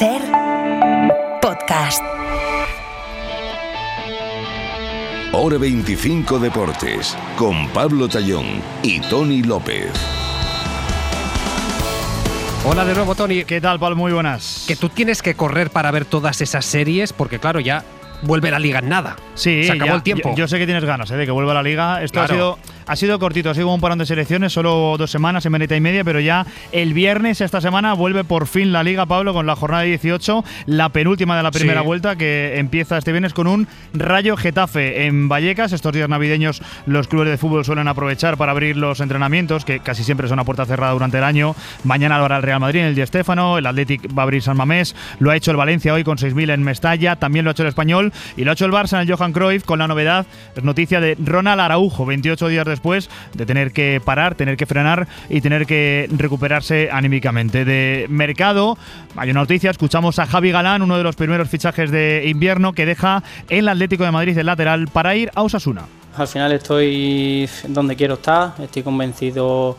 SER Podcast. Hora 25 Deportes, con Pablo Tallón y Tony López. Hola de nuevo, Tony. ¿Qué tal, Pablo? Muy buenas. Que tú tienes que correr para ver todas esas series, porque claro, ya vuelve la liga en nada. Sí, se acabó el tiempo. Yo sé que tienes ganas de que vuelva la liga. Esto claro. ha sido cortito, ha sido como un parón de selecciones, solo 2 semanas, semanita y media, pero ya el viernes esta semana vuelve por fin la liga, Pablo, con la jornada 18, la penúltima de la primera vuelta, que empieza este viernes con un Rayo Getafe en Vallecas. Estos días navideños los clubes de fútbol suelen aprovechar para abrir los entrenamientos, que casi siempre son a puerta cerrada durante el año. Mañana lo hará el Real Madrid en el Di Stéfano, el Athletic va a abrir San Mamés, lo ha hecho el Valencia hoy con 6.000 en Mestalla, también lo ha hecho el Español y lo ha hecho el Barça en el Johan Cruyff, con la novedad, es noticia de Ronald Araujo, 28 días después de tener que parar, tener que frenar y tener que recuperarse anímicamente. De mercado, hay una noticia, escuchamos a Javi Galán, uno de los primeros fichajes de invierno, que deja el Atlético de Madrid el lateral para ir a Osasuna. Al final estoy donde quiero estar, estoy convencido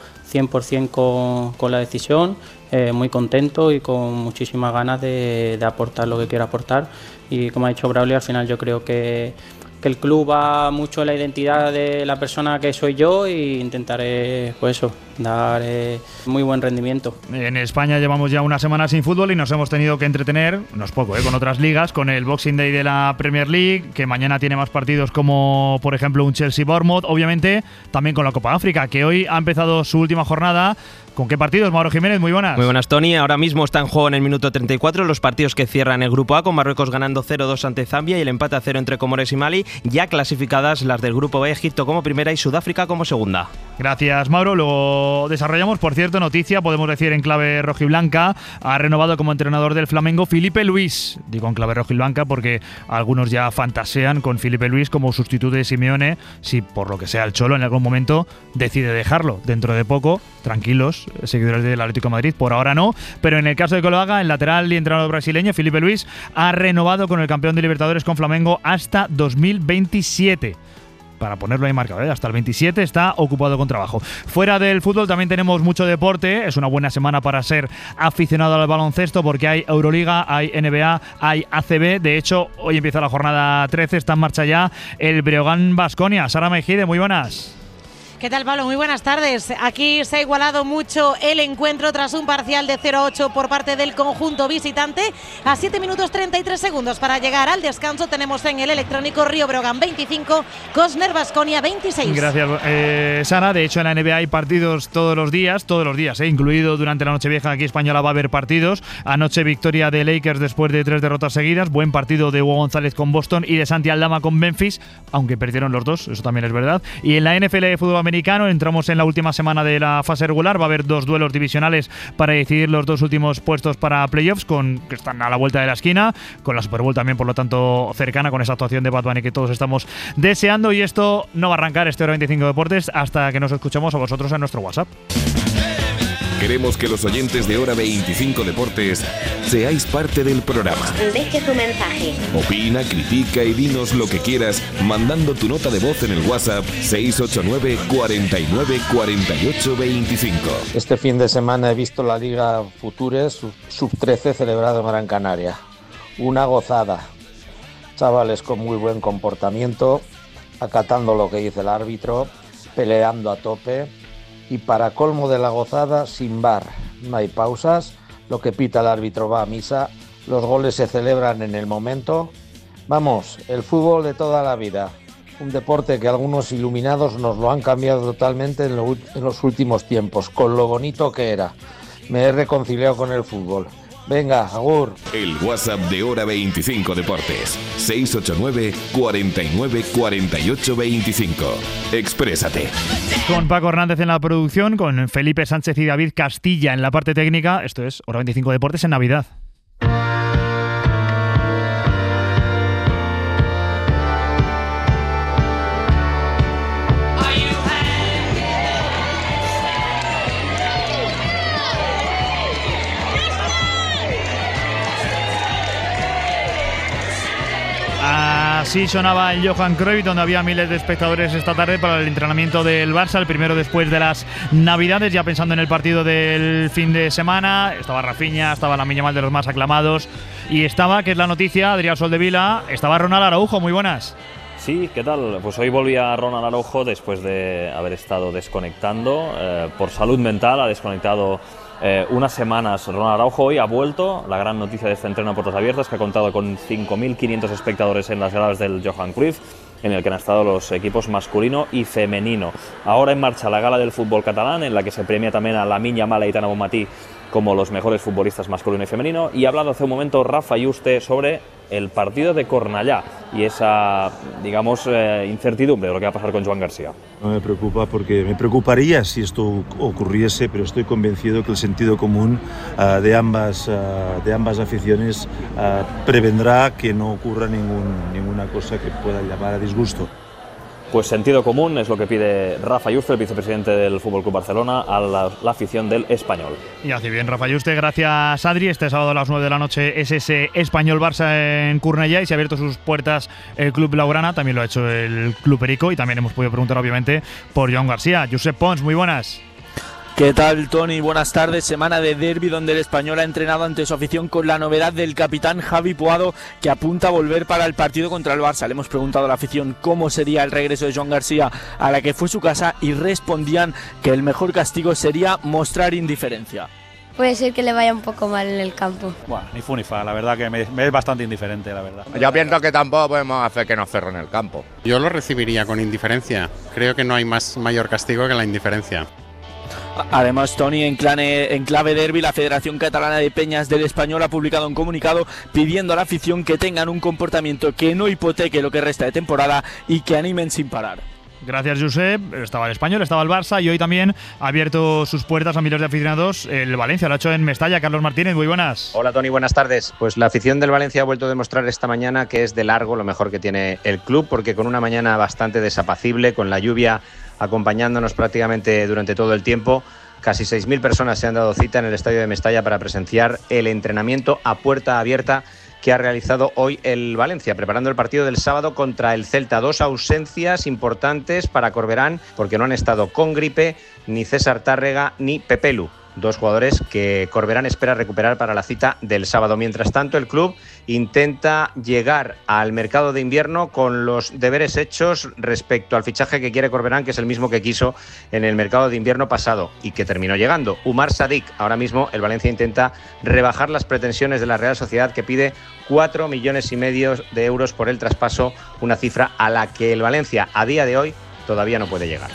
100% con la decisión, muy contento y con muchísimas ganas de aportar lo que quiero aportar. Y como ha dicho Braulio, al final yo creo que el club va mucho en la identidad de la persona que soy yo e intentaré, pues eso, dar muy buen rendimiento. En España llevamos ya una semana sin fútbol y nos hemos tenido que entretener, no es poco, con otras ligas, con el Boxing Day de la Premier League, que mañana tiene más partidos como, por ejemplo, un Chelsea-Bournemouth, obviamente también con la Copa África, que hoy ha empezado su última jornada. ¿Con qué partidos, Mauro Jiménez? Muy buenas. Muy buenas, Tony. Ahora mismo está en juego en el minuto 34 los partidos que cierran el Grupo A, con Marruecos ganando 0-2 ante Zambia y el empate a 0 entre Comores y Mali. Ya clasificadas las del Grupo B, Egipto como primera y Sudáfrica como segunda. Gracias, Mauro. Luego desarrollamos, por cierto, noticia, podemos decir en clave rojiblanca, ha renovado como entrenador del Flamengo Filipe Luis. Digo en clave rojiblanca porque algunos ya fantasean con Filipe Luis como sustituto de Simeone, si por lo que sea el Cholo en algún momento decide dejarlo. Dentro de poco, tranquilos, seguidores del Atlético de Madrid, por ahora no, pero en el caso de que lo haga, el lateral y entrenador brasileño Filipe Luis ha renovado con el campeón de Libertadores con Flamengo hasta 2027. Para ponerlo ahí marcado, hasta el 27 está ocupado con trabajo. Fuera del fútbol también tenemos mucho deporte. Es una buena semana para ser aficionado al baloncesto porque hay Euroliga, hay NBA, hay ACB. De hecho, hoy empieza la jornada 13, está en marcha ya el Breogán Baskonia. Sara Mejide, muy buenas. ¿Qué tal, Pablo? Muy buenas tardes. Aquí se ha igualado mucho el encuentro tras un parcial de 0-8 por parte del conjunto visitante. A 7 minutos 33 segundos para llegar al descanso tenemos en el electrónico Río Breogán 25, Cosner Baskonia 26. Gracias, Sara. De hecho, en la NBA hay partidos todos los días, incluido durante la Nochevieja. Aquí Española va a haber partidos. Anoche victoria de Lakers después de 3 derrotas seguidas. Buen partido de Hugo González con Boston y de Santi Aldama con Memphis, aunque perdieron los dos, eso también es verdad. Y en la NFL de fútbol americano entramos en la última semana de la fase regular. Va a haber 2 duelos divisionales para decidir los 2 últimos puestos para playoffs, que están a la vuelta de la esquina, con la Super Bowl también, por lo tanto, cercana, con esa actuación de Bad Bunny que todos estamos deseando. Y esto no va a arrancar, este Hora 25 Deportes, hasta que nos escuchemos a vosotros en nuestro WhatsApp. Queremos que los oyentes de Hora 25 Deportes seáis parte del programa. Deje tu mensaje. Opina, critica y dinos lo que quieras mandando tu nota de voz en el WhatsApp 689 49 48 25. Este fin de semana he visto la Liga Futures Sub-13 celebrado en Gran Canaria. Una gozada. Chavales con muy buen comportamiento, acatando lo que dice el árbitro, peleando a tope. Y para colmo de la gozada, sin VAR, no hay pausas, lo que pita el árbitro va a misa, los goles se celebran en el momento. Vamos, el fútbol de toda la vida, un deporte que algunos iluminados nos lo han cambiado totalmente en los últimos tiempos, con lo bonito que era. Me he reconciliado con el fútbol. Venga, agur. El WhatsApp de Hora 25 Deportes, 689 49 48 25. Exprésate. Con Paco Hernández en la producción, con Felipe Sánchez y David Castilla en la parte técnica. Esto es Hora 25 Deportes en Navidad. Así sonaba el Johan Cruyff, donde había miles de espectadores esta tarde para el entrenamiento del Barça, el primero después de las Navidades, ya pensando en el partido del fin de semana. Estaba Rafinha, estaba Lamine Yamal, de los más aclamados, y estaba, que es la noticia, Adrián Soldevila, estaba Ronald Araujo. Muy buenas. Sí, ¿qué tal? Pues hoy volvía Ronald Araujo después de haber estado desconectando. Por salud mental ha desconectado unas semanas. Ronald Araujo hoy ha vuelto. La gran noticia de este entreno a puertas abiertas, que ha contado con 5.500 espectadores en las gradas del Johan Cruyff, en el que han estado los equipos masculino y femenino. Ahora en marcha la gala del fútbol catalán, en la que se premia también a Lamine Yamal y Aitana Bonmatí como los mejores futbolistas masculino y femenino. Y ha hablado hace un momento Rafa Yuste sobre el partido de Cornellá y esa, digamos, incertidumbre de lo que va a pasar con Joan García. No me preocupa, porque me preocuparía si esto ocurriese, pero estoy convencido que el sentido común de ambas aficiones prevendrá que no ocurra ninguna cosa que pueda llamar a disgusto. Pues sentido común es lo que pide Rafa Yuste, el vicepresidente del FC Barcelona, a la afición del Español. Y hace bien Rafa Yuste, gracias Adri. Este sábado a las 9 de la noche es ese Español-Barça en Cornellá, y se ha abierto sus puertas el Club Blaugrana, también lo ha hecho el Club Perico, y también hemos podido preguntar obviamente por Joan García. Josep Pons, muy buenas. ¿Qué tal, Tony? Buenas tardes. Semana de derbi donde el Español ha entrenado ante su afición con la novedad del capitán Javi Puado, que apunta a volver para el partido contra el Barça. Le hemos preguntado a la afición cómo sería el regreso de Joan García a la que fue su casa, y respondían que el mejor castigo sería mostrar indiferencia. Puede ser que le vaya un poco mal en el campo. Bueno, ni fu ni fa, la verdad que me es bastante indiferente, la verdad. Yo pienso que tampoco podemos hacer que nos cerren el campo. Yo lo recibiría con indiferencia. Creo que no hay mayor castigo que la indiferencia. Además, Tony, en clave derbi, la Federación Catalana de Peñas del Español ha publicado un comunicado pidiendo a la afición que tengan un comportamiento que no hipoteque lo que resta de temporada y que animen sin parar. Gracias, Josep. Estaba el Español, estaba el Barça, y hoy también ha abierto sus puertas a miles de aficionados el Valencia. Lo ha hecho en Mestalla. Carlos Martínez, muy buenas. Hola, Tony, buenas tardes. Pues la afición del Valencia ha vuelto a demostrar esta mañana que es de largo lo mejor que tiene el club, porque con una mañana bastante desapacible, con la lluvia acompañándonos prácticamente durante todo el tiempo, casi 6.000 personas se han dado cita en el estadio de Mestalla para presenciar el entrenamiento a puerta abierta que ha realizado hoy el Valencia, preparando el partido del sábado contra el Celta. 2 ausencias importantes para Corberán, porque no han estado con gripe ni César Tárrega ni Pepelu, 2 jugadores que Corberán espera recuperar para la cita del sábado. Mientras tanto, el club intenta llegar al mercado de invierno con los deberes hechos respecto al fichaje que quiere Corberán, que es el mismo que quiso en el mercado de invierno pasado y que terminó llegando. Umar Sadik. Ahora mismo el Valencia intenta rebajar las pretensiones de la Real Sociedad, que pide 4,5 millones de euros por el traspaso, una cifra a la que el Valencia a día de hoy todavía no puede llegar.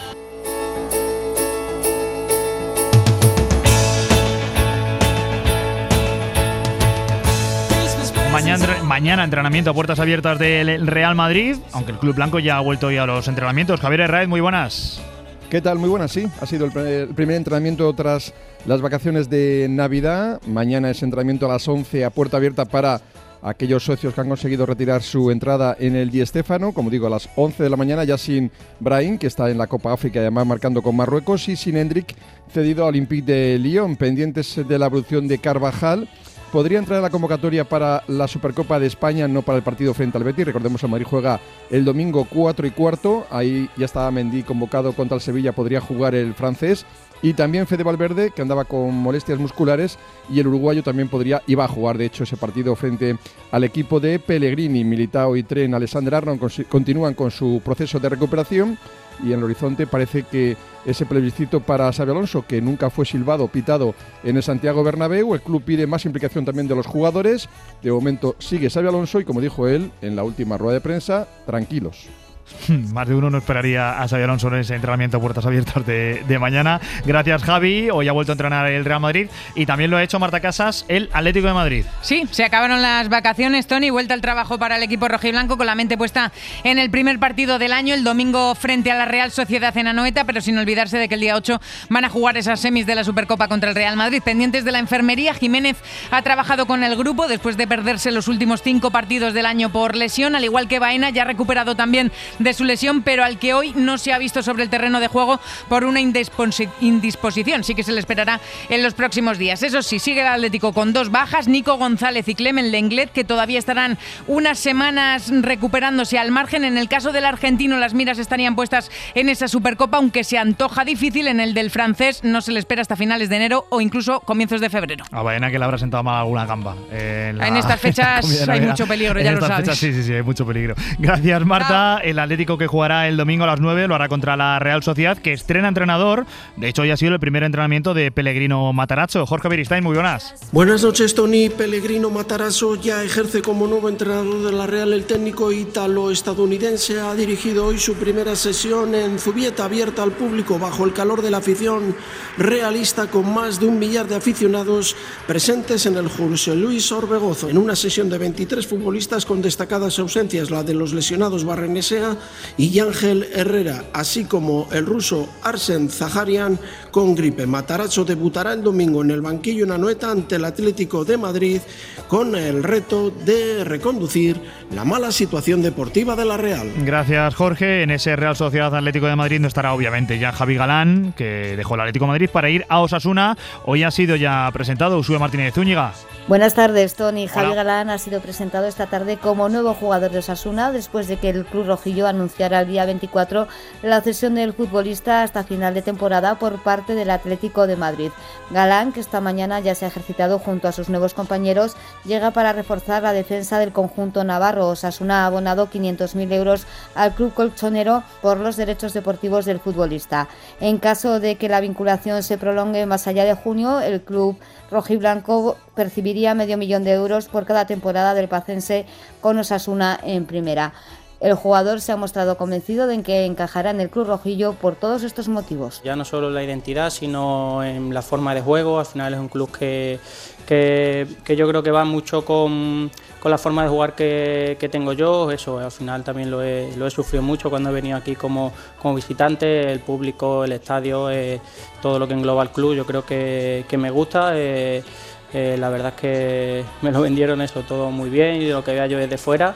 Mañana entrenamiento a puertas abiertas del Real Madrid, aunque el Club Blanco ya ha vuelto ya a los entrenamientos. Javier Herráez, muy buenas. ¿Qué tal? Muy buenas, sí. Ha sido el primer entrenamiento tras las vacaciones de Navidad. Mañana es entrenamiento a las 11 a puerta abierta para aquellos socios que han conseguido retirar su entrada en el Di Stéfano. Como digo, a las 11 de la mañana, ya sin Brahim, que está en la Copa África y además marcando con Marruecos, y sin Hendrik, cedido al Olympique de Lyon. Pendientes de la evolución de Carvajal. Podría entrar en la convocatoria para la Supercopa de España, no para el partido frente al Betis. Recordemos, el Madrid juega el domingo 4:15. Ahí ya estaba Mendy convocado contra el Sevilla, podría jugar el francés. Y también Fede Valverde, que andaba con molestias musculares, y el uruguayo también iba a jugar, de hecho, ese partido frente al equipo de Pellegrini. Militao y Tren, Alexander-Arnold continúan con su proceso de recuperación, y en el horizonte parece que ese plebiscito para Xabi Alonso, que nunca fue silbado o pitado en el Santiago Bernabéu. El club pide más implicación también de los jugadores. De momento sigue Xabi Alonso, y como dijo él en la última rueda de prensa, tranquilos. Más de uno no esperaría a Xabi Alonso en ese entrenamiento a puertas abiertas de mañana. Gracias, Javi. Hoy ha vuelto a entrenar el Real Madrid, y también lo ha hecho Marta Casas, el Atlético de Madrid. Sí, se acabaron las vacaciones, Tony, vuelta al trabajo para el equipo rojiblanco, con la mente puesta en el primer partido del año, el domingo frente a la Real Sociedad en Anoeta, pero sin olvidarse de que el día 8 van a jugar esas semis de la Supercopa contra el Real Madrid. Pendientes de la enfermería, Jiménez ha trabajado con el grupo después de perderse los últimos 5 partidos del año por lesión, al igual que Baena. Ya ha recuperado también de su lesión, pero al que hoy no se ha visto sobre el terreno de juego por una indisposición. Sí que se le esperará en los próximos días. Eso sí, sigue el Atlético con 2 bajas, Nico González y Clemen Lenglet, que todavía estarán unas semanas recuperándose al margen. En el caso del argentino, las miras estarían puestas en esa Supercopa, aunque se antoja difícil. En el del francés no se le espera hasta finales de enero o incluso comienzos de febrero. A Baena que le habrá sentado mal alguna gamba. En estas fechas hay mucho peligro, ya lo sabes. Sí, hay mucho peligro. Gracias, Marta. El Atlético que jugará el domingo a las 9 lo hará contra la Real Sociedad, que estrena entrenador. De hecho, hoy ha sido el primer entrenamiento de Pellegrino Matarazzo. Jorge Beristain, muy buenas. Buenas noches, Tony. Pellegrino Matarazzo ya ejerce como nuevo entrenador de la Real. El técnico ítalo-estadounidense ha dirigido hoy su primera sesión en Zubieta, abierta al público bajo el calor de la afición realista, con más de 1 millar de aficionados presentes en el José Luis Orbegozo, en una sesión de 23 futbolistas con destacadas ausencias, la de los lesionados Barrenechea y Ángel Herrera, así como el ruso Arsen Zaharian con gripe. Matarazzo debutará el domingo en el banquillo en Anoeta ante el Atlético de Madrid, con el reto de reconducir la mala situación deportiva de la Real. Gracias, Jorge. En ese Real Sociedad Atlético de Madrid no estará obviamente ya Javi Galán, que dejó el Atlético de Madrid para ir a Osasuna. Hoy ha sido ya presentado Uxue Martínez Zúñiga. Buenas tardes, Tony. Javi Galán ha sido presentado esta tarde como nuevo jugador de Osasuna, después de que el club rojillo anunciara el día 24 la cesión del futbolista hasta final de temporada por parte del Atlético de Madrid. Galán, que esta mañana ya se ha ejercitado junto a sus nuevos compañeros, llega para reforzar la defensa del conjunto navarro. Osasuna ha abonado 500.000 euros al club colchonero por los derechos deportivos del futbolista. En caso de que la vinculación se prolongue más allá de junio, el club rojiblanco percibiría medio millón de euros por cada temporada del pacense con Osasuna en primera. El jugador se ha mostrado convencido de que encajará en el club rojillo por todos estos motivos. Ya no solo en la identidad, sino en la forma de juego. Al final es un club que yo creo que va mucho con la forma de jugar que tengo yo. Eso, al final también lo he sufrido mucho cuando he venido aquí como visitante. El público, el estadio, todo lo que engloba el club, yo creo que me gusta. La verdad es que me lo vendieron eso todo muy bien, y de lo que vea yo desde fuera.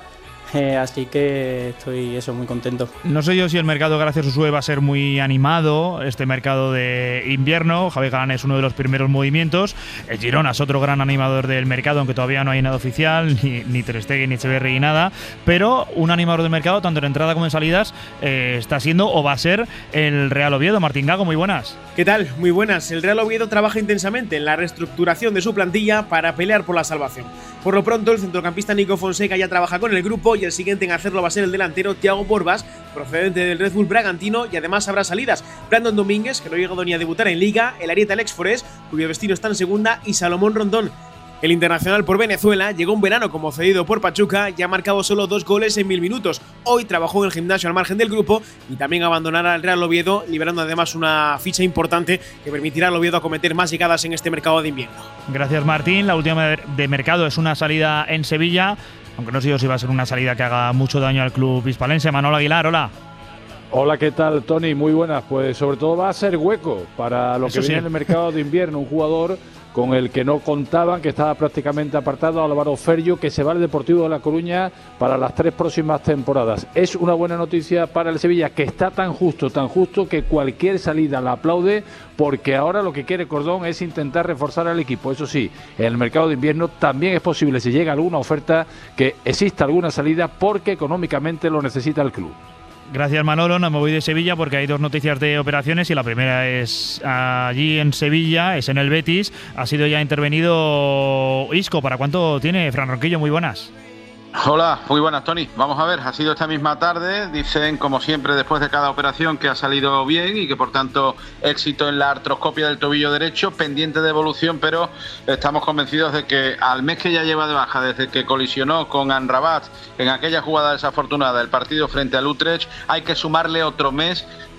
Así que estoy muy contento. No sé yo si el mercado, gracias a Uxue, va a ser muy animado, este mercado de invierno. Javi Galán es uno de los primeros movimientos. El Girona es otro gran animador del mercado, aunque todavía no hay nada oficial, ni Ter Stegen, ni Echeverri, ni nada. Pero un animador del mercado, tanto en entrada como en salidas, está siendo o va a ser el Real Oviedo. Martín Gago, muy buenas. ¿Qué tal? Muy buenas. El Real Oviedo trabaja intensamente en la reestructuración de su plantilla para pelear por la salvación. Por lo pronto, el centrocampista Nico Fonseca ya trabaja con el grupo, y el siguiente en hacerlo va a ser el delantero Thiago Borbas, procedente del Red Bull Bragantino, y además habrá salidas. Brandon Domínguez, que no ha llegado ni a debutar en Liga, el arieta Alex Forés, cuyo destino está en segunda, y Salomón Rondón. El internacional por Venezuela llegó un verano como cedido por Pachuca y ha marcado solo 2 goles en 1000 minutos. Hoy trabajó en el gimnasio al margen del grupo y también abandonará al Real Oviedo, liberando además una ficha importante que permitirá al Oviedo acometer más llegadas en este mercado de invierno. Gracias, Martín. La última de mercado es una salida en Sevilla, aunque no sé yo si va a ser una salida que haga mucho daño al club hispalense. Manolo Aguilar, hola. Hola, ¿qué tal, Tony? Muy buenas. Pues sobre todo va a ser hueco para lo que viene en el mercado de invierno. Un jugador con el que no contaban, que estaba prácticamente apartado, Álvaro Ferrio, que se va al Deportivo de La Coruña para las 3 próximas temporadas. Es una buena noticia para el Sevilla, que está tan justo que cualquier salida la aplaude, porque ahora lo que quiere Cordón es intentar reforzar al equipo. Eso sí, en el mercado de invierno también es posible, si llega alguna oferta, que exista alguna salida, porque económicamente lo necesita el club. Gracias, Manolo. No me voy de Sevilla porque hay 2 noticias de operaciones, y la primera es allí en Sevilla, es en el Betis. Ha sido ya intervenido Isco. ¿Para cuánto tiene, Fran Ronquillo? Muy buenas. Hola, muy buenas, Tony. Vamos a ver, ha sido esta misma tarde. Dicen, como siempre, después de cada operación, que ha salido bien y que, por tanto, éxito en la artroscopia del tobillo derecho, pendiente de evolución, pero estamos convencidos de que al mes que ya lleva de baja, desde que colisionó con Amrabat en aquella jugada desafortunada del partido frente al Utrecht, hay que sumarle otro mes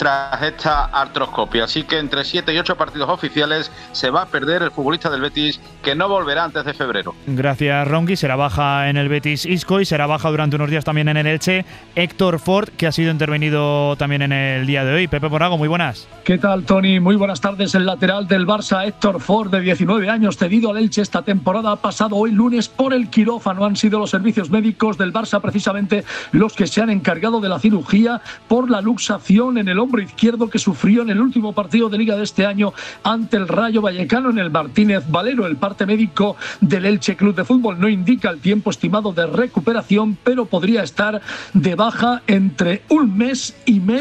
tras esta artroscopia. Así que entre 7 y 8 partidos oficiales se va a perder el futbolista del Betis, que no volverá antes de febrero. Gracias, Ronqui. Será baja en el Betis Isco y será baja durante unos días también en el Elche Héctor Ford, que ha sido intervenido también en el día de hoy. Pepe Morago, muy buenas. ¿Qué tal, Tony? Muy buenas tardes. El lateral del Barça, Héctor Ford, de 19 años, cedido al Elche esta temporada, ha pasado hoy lunes por el quirófano. Han sido los servicios médicos del Barça precisamente los que se han encargado de la cirugía por la luxación en el hombro izquierdo que sufrió en el último partido de Liga de este año ante el Rayo Vallecano en el Martínez Valero. El parte médico del Elche Club de Fútbol no indica el tiempo estimado de recuperación, pero podría estar de baja entre un mes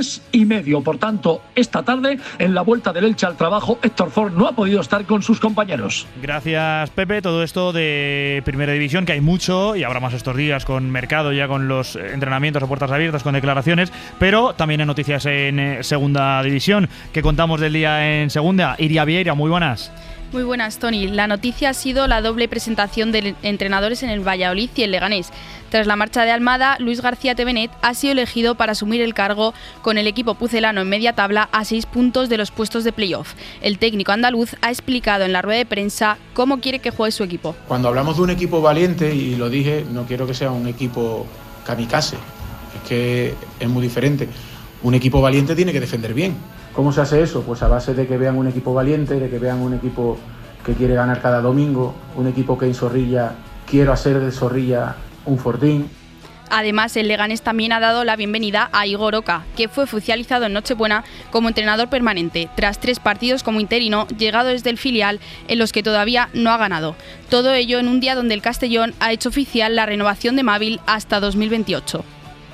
y medio. Por tanto, esta tarde, en la vuelta del Elche al trabajo, Héctor Ford no ha podido estar con sus compañeros. Gracias, Pepe. Todo esto de Primera División, que hay mucho y habrá más estos días con mercado, ya con los entrenamientos a puertas abiertas, con declaraciones, pero también hay noticias en Segunda División. ¿Qué contamos del día en Segunda? Iria Vieira, muy buenas. Muy buenas, Tony. La noticia ha sido la doble presentación de entrenadores en el Valladolid y el Leganés. Tras la marcha de Almada, Luis García Tevenet ha sido elegido para asumir el cargo con el equipo pucelano en media tabla a 6 puntos de los puestos de playoff. El técnico andaluz ha explicado en la rueda de prensa cómo quiere que juegue su equipo. Cuando hablamos de un equipo valiente, y lo dije, no quiero que sea un equipo kamikaze, es que es muy diferente. Un equipo valiente tiene que defender bien. ¿Cómo se hace eso? Pues a base de que vean un equipo valiente, de que vean un equipo que quiere ganar cada domingo, un equipo que en Zorrilla, quiero hacer de Zorrilla un fortín. Además, el Leganés también ha dado la bienvenida a Igor Oca, que fue oficializado en Nochebuena como entrenador permanente, tras 3 partidos como interino, llegado desde el filial, en los que todavía no ha ganado. Todo ello en un día donde el Castellón ha hecho oficial la renovación de Mávil hasta 2028.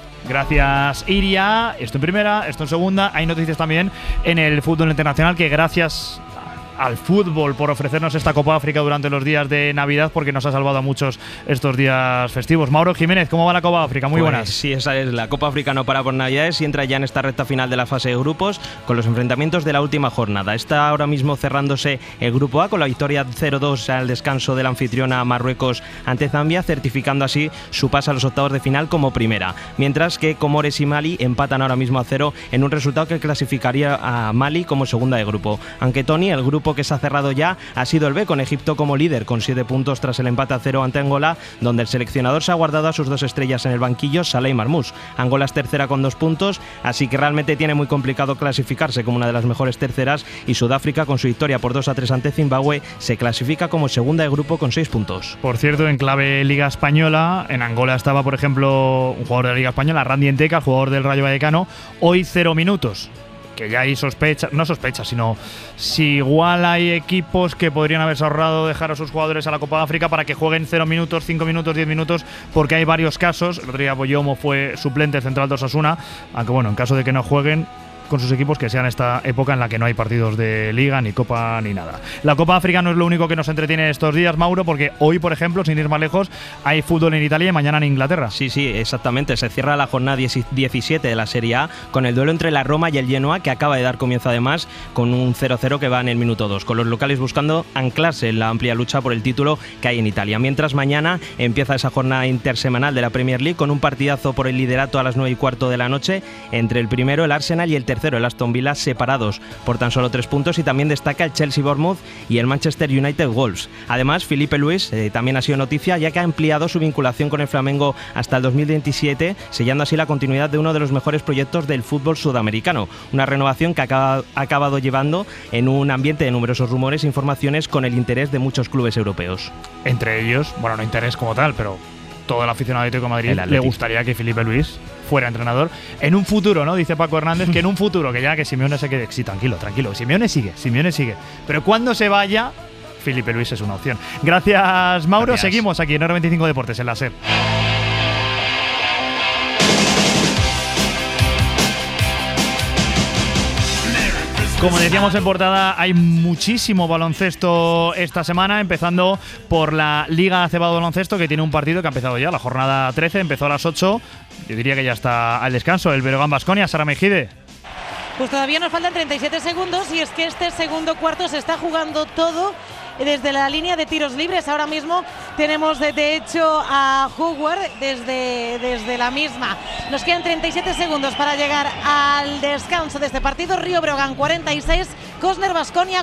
Gracias, Iria. Esto en primera, esto en segunda. Hay noticias también en el fútbol internacional, que gracias al fútbol por ofrecernos esta Copa África durante los días de Navidad, porque nos ha salvado a muchos estos días festivos. Mauro Jiménez, ¿cómo va la Copa África? Muy buenas. Sí, esa es la Copa África, no para por Navidades y entra ya en esta recta final de la fase de grupos con los enfrentamientos de la última jornada. Está ahora mismo cerrándose el grupo A con la victoria 0-2 al descanso de la anfitriona Marruecos ante Zambia, certificando así su paso a los octavos de final como primera, mientras que Comores y Mali empatan ahora mismo a 0 en un resultado que clasificaría a Mali como segunda de grupo. Aunque Tony, el grupo que se ha cerrado ya ha sido el B, con Egipto como líder con 7 puntos tras el empate a 0 ante Angola, donde el seleccionador se ha guardado a sus 2 estrellas en el banquillo, Salah y Marmoush. Angola es tercera con 2 puntos, así que realmente tiene muy complicado clasificarse como una de las mejores terceras, y Sudáfrica, con su victoria por 2-3 ante Zimbabue, se clasifica como segunda de grupo con 6 puntos. Por cierto, en clave Liga Española, en Angola estaba, por ejemplo, un jugador de la Liga Española, Randy Enteca, el jugador del Rayo Vallecano, hoy 0 minutos. Que ya hay sospechas, no sospechas, sino si igual hay equipos que podrían haberse ahorrado dejar a sus jugadores a la Copa de África para que jueguen 0 minutos, 5 minutos, 10 minutos, porque hay varios casos. El otro día Boyomo fue suplente central de Osasuna, aunque bueno, en caso de que no jueguen con sus equipos, que sean esta época en la que no hay partidos de Liga, ni Copa, ni nada. La Copa África no es lo único que nos entretiene estos días, Mauro, porque hoy, por ejemplo, sin ir más lejos, hay fútbol en Italia y mañana en Inglaterra. Sí, exactamente. Se cierra la jornada 17 de la Serie A con el duelo entre la Roma y el Genoa, que acaba de dar comienzo además con un 0-0 que va en el minuto 2, con los locales buscando anclarse en la amplia lucha por el título que hay en Italia. Mientras mañana empieza esa jornada intersemanal de la Premier League con un partidazo por el liderato a las 9:15 de la noche entre el primero, el Arsenal, y el tercero, el Aston Villa, separados por tan solo 3 puntos, y también destaca el Chelsea-Bournemouth y el Manchester United-Wolves. Además, Filipe Luis también ha sido noticia, ya que ha ampliado su vinculación con el Flamengo hasta el 2027, sellando así la continuidad de uno de los mejores proyectos del fútbol sudamericano. Una renovación que ha acabado llevando en un ambiente de numerosos rumores e informaciones con el interés de muchos clubes europeos. Entre ellos, bueno, no interés como tal, pero todo el aficionado de Atlético de Madrid le gustaría que Filipe Luis fuera entrenador en un futuro, ¿no? Dice Paco Hernández que en un futuro, que ya que Simeone se quede. Sí, tranquilo. Simeone sigue. Pero cuando se vaya, Filipe Luis es una opción. Gracias, Mauro. Gracias. Seguimos aquí en R25 Deportes, en la SER. Como decíamos en portada, hay muchísimo baloncesto esta semana, empezando por la Liga ACB de baloncesto, que tiene un partido que ha empezado ya, la jornada 13, empezó a las 8, yo diría que ya está al descanso, el Breogán Baskonia. Sara Mejide. Pues todavía nos faltan 37 segundos y es que este segundo cuarto se está jugando todo desde la línea de tiros libres. Ahora mismo tenemos de hecho a Howard desde la misma. Nos quedan 37 segundos para llegar al descanso de este partido. Río Breogán 46, Cosner Baskonia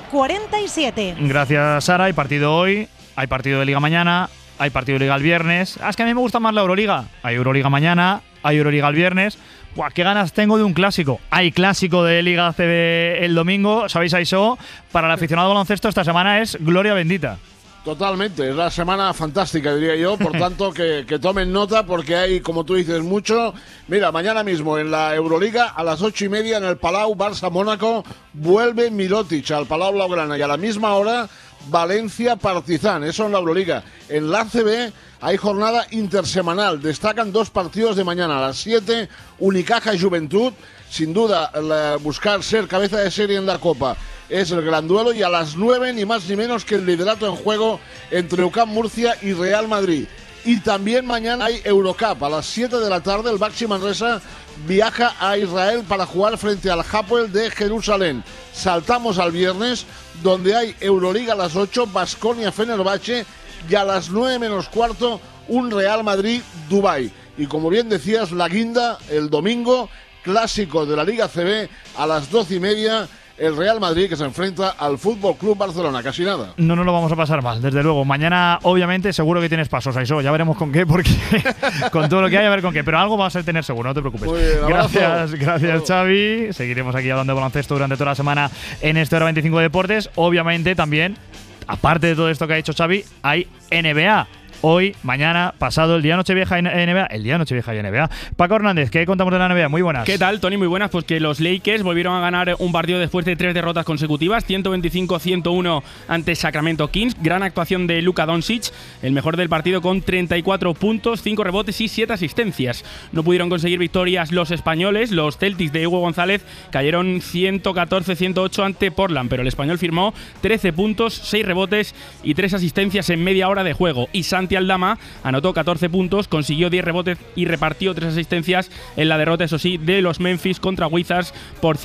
47. Gracias, Sara. Hay partido hoy, hay partido de Liga mañana, hay partido de Liga el viernes. Es que a mí me gusta más la Euroliga. Hay Euroliga mañana, hay Euroliga el viernes. ¡Buah, qué ganas tengo de un clásico! Hay clásico de Liga ACB el domingo. ¿Sabéis eso? Para el aficionado al baloncesto esta semana es gloria bendita. Totalmente, es la semana fantástica, diría yo, por tanto que tomen nota porque hay, como tú dices, mucho. Mira, mañana mismo en la Euroliga a las 8:30 en el Palau Barça-Mónaco vuelve Mirotic al Palau Blaugrana y a la misma hora Valencia-Partizan, eso en la Euroliga. En la ACB hay jornada intersemanal, destacan 2 partidos de mañana, a las 7 Unicaja y Juventud, sin duda buscar ser cabeza de serie en la Copa es el gran duelo, y a las 9 ni más ni menos que el liderato en juego entre UCAM Murcia y Real Madrid. Y también mañana hay Eurocup, a las 7 de la tarde el Baxi Manresa viaja a Israel para jugar frente al Hapoel de Jerusalén. Saltamos al viernes, donde hay Euroliga a las 8, Baskonia Fenerbahce, y a las 9 menos cuarto un Real Madrid Dubái. Y como bien decías, la guinda el domingo, clásico de la Liga CB a las 12:30, el Real Madrid que se enfrenta al Fútbol Club Barcelona. Casi nada. No nos lo vamos a pasar mal, desde luego. Mañana, obviamente, seguro que tienes pasos, Aiso. Ya veremos con qué, porque con todo lo que hay, a ver con qué. Pero algo vas a tener seguro, no te preocupes. Muy bien, gracias, Xavi. Seguiremos aquí hablando de baloncesto durante toda la semana en este Hora 25 de Deportes. Obviamente, también, aparte de todo esto que ha dicho Xavi, hay NBA. Hoy, mañana, pasado, el día Nochevieja y NBA. El día Nochevieja y NBA. Paco Hernández, ¿qué contamos de la NBA? Muy buenas. ¿Qué tal, Tony? Muy buenas. Pues que los Lakers volvieron a ganar un partido después de 3 derrotas consecutivas, 125-101 ante Sacramento Kings. Gran actuación de Luka Doncic, el mejor del partido con 34 puntos, 5 rebotes y 7 asistencias. No pudieron conseguir victorias los españoles. Los Celtics de Hugo González cayeron 114-108 ante Portland, pero el español firmó 13 puntos, 6 rebotes y 3 asistencias en media hora de juego. Y Santi Aldama anotó 14 puntos, consiguió 10 rebotes y repartió 3 asistencias en la derrota, eso sí, de los Memphis contra Wizards por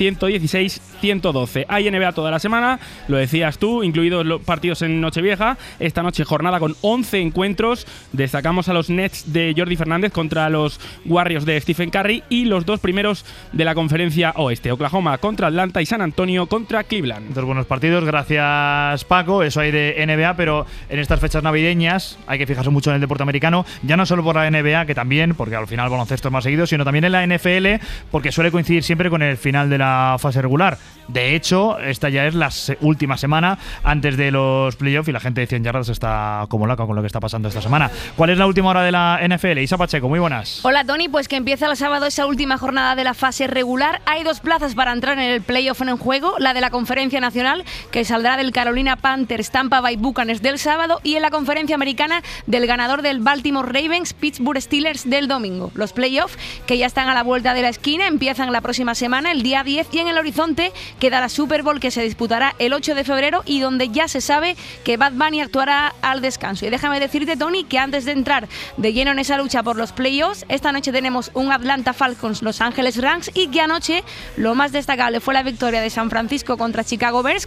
116-112. Hay NBA toda la semana, lo decías tú, incluidos los partidos en Nochevieja. Esta noche jornada con 11 encuentros. Destacamos a los Nets de Jordi Fernández contra los Warriors de Stephen Curry y los 2 primeros de la conferencia oeste. Oklahoma contra Atlanta y San Antonio contra Cleveland. 2 buenos partidos, gracias Paco. Eso hay de NBA, pero en estas fechas navideñas hay que fijarse mucho en el deporte americano, ya no solo por la NBA, que también, porque al final el baloncesto es más seguido, sino también en la NFL, porque suele coincidir siempre con el final de la fase regular. De hecho, esta ya es la última semana antes de los playoffs y la gente de 100 yardas está como loca con lo que está pasando esta semana. ¿Cuál es la última hora de la NFL? Isa Pacheco, muy buenas. Hola, Tony, pues que empieza el sábado esa última jornada de la fase regular. Hay 2 plazas para entrar en el playoff en juego, la de la Conferencia Nacional, que saldrá del Carolina Panthers Tampa Bay Buccaneers del sábado, y en la Conferencia Americana del ganador del Baltimore Ravens Pittsburgh Steelers del domingo. Los playoffs, que ya están a la vuelta de la esquina, empiezan la próxima semana, el día 10, y en el horizonte queda la Super Bowl, que se disputará el 8 de febrero y donde ya se sabe que Bad Bunny actuará al descanso. Y déjame decirte, Tony, que antes de entrar de lleno en esa lucha por los playoffs, esta noche tenemos un Atlanta Falcons Los Ángeles Rams, y que anoche lo más destacable fue la victoria de San Francisco contra Chicago Bears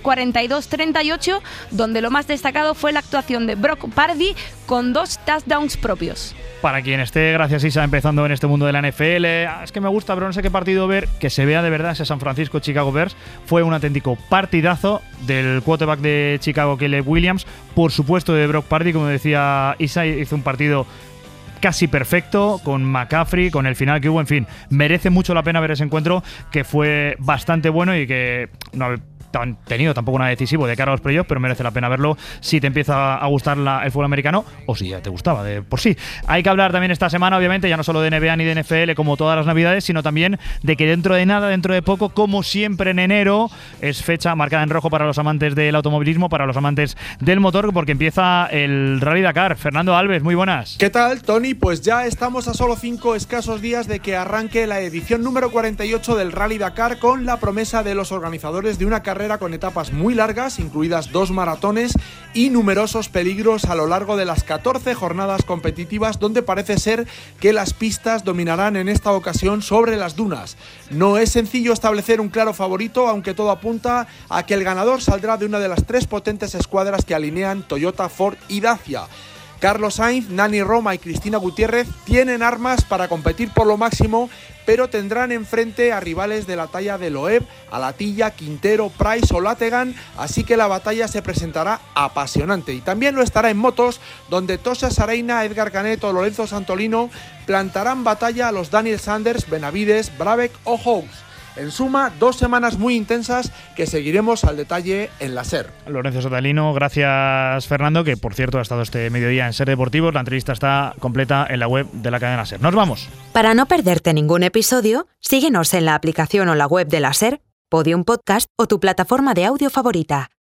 42-38, donde lo más destacado fue la actuación de Brock Purdy con 2 touchdowns propios. Para quien esté, gracias Isa, empezando en este mundo de la NFL, es que me gusta, pero no sé qué partido ver, que se vea de verdad ese San Francisco Chicago Bears. Fue un auténtico partidazo del quarterback de Chicago, Caleb Williams, por supuesto de Brock Purdy, como decía Isa, hizo un partido casi perfecto, con McCaffrey, con el final que hubo, en fin, merece mucho la pena ver ese encuentro, que fue bastante bueno y que no han tenido tampoco nada decisivo de cara a los playoffs, pero merece la pena verlo si te empieza a gustar el fútbol americano o si ya te gustaba de por sí. Hay que hablar también esta semana, obviamente, ya no solo de NBA ni de NFL como todas las navidades, sino también de que dentro de nada, dentro de poco, como siempre en enero, es fecha marcada en rojo para los amantes del automovilismo, para los amantes del motor, porque empieza el Rally Dakar. Fernando Alves, muy buenas. ¿Qué tal, Tony? Pues ya estamos a solo 5 escasos días de que arranque la edición número 48 del Rally Dakar, con la promesa de los organizadores de una carrera carrera con etapas muy largas, incluidas 2 maratones y numerosos peligros a lo largo de las 14 jornadas competitivas, donde parece ser que las pistas dominarán en esta ocasión sobre las dunas. No es sencillo establecer un claro favorito, aunque todo apunta a que el ganador saldrá de una de las 3 potentes escuadras que alinean Toyota, Ford y Dacia. Carlos Sainz, Nani Roma y Cristina Gutiérrez tienen armas para competir por lo máximo, pero tendrán enfrente a rivales de la talla de Loeb, Alatilla, Quintero, Price o Lategan, así que la batalla se presentará apasionante. Y también lo estará en motos, donde Tosa Sareina, Edgar Canet o Lorenzo Santolino plantarán batalla a los Daniel Sanders, Benavides, Brabec o Hobbs. En suma, 2 semanas muy intensas que seguiremos al detalle en la SER. Lorenzo Santolino, gracias Fernando, que por cierto ha estado este mediodía en SER Deportivos. La entrevista está completa en la web de la cadena SER. ¡Nos vamos! Para no perderte ningún episodio, síguenos en la aplicación o la web de la SER, Podium Podcast o tu plataforma de audio favorita.